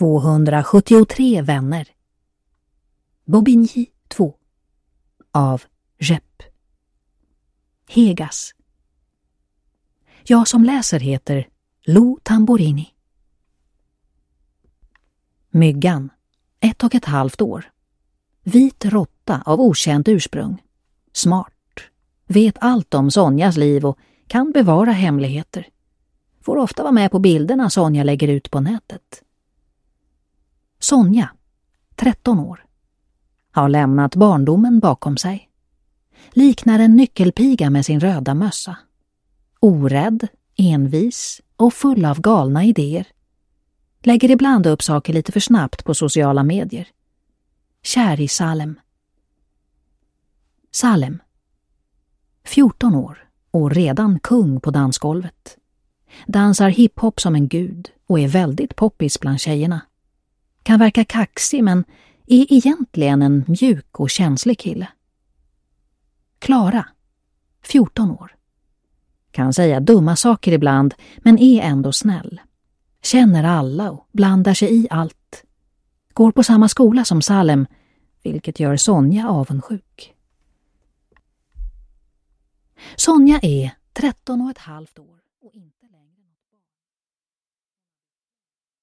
273 vänner. Bobigny 2 av Jepp. Hegas. Jag som läser heter Lou Tamborini. Myggan, 1,5 år. Vit råtta av okänt ursprung. Smart. Vet allt om Sonjas liv och kan bevara hemligheter. Får ofta vara med på bilderna Sonja lägger ut på nätet. Sonja, 13 år. Har lämnat barndomen bakom sig. Liknar en nyckelpiga med sin röda mössa. Orädd, envis och full av galna idéer. Lägger ibland upp saker lite för snabbt på sociala medier. Kär i Salem. Salem. 14 år och redan kung på dansgolvet. Dansar hiphop som en gud och är väldigt poppis bland tjejerna. Kan verka kaxig men är egentligen en mjuk och känslig kille. Klara. 14 år. Kan säga dumma saker ibland men är ändå snäll. Känner alla och blandar sig i allt. Går på samma skola som Salem, vilket gör Sonja avundsjuk. Sonja är 13,5 år och inte längre.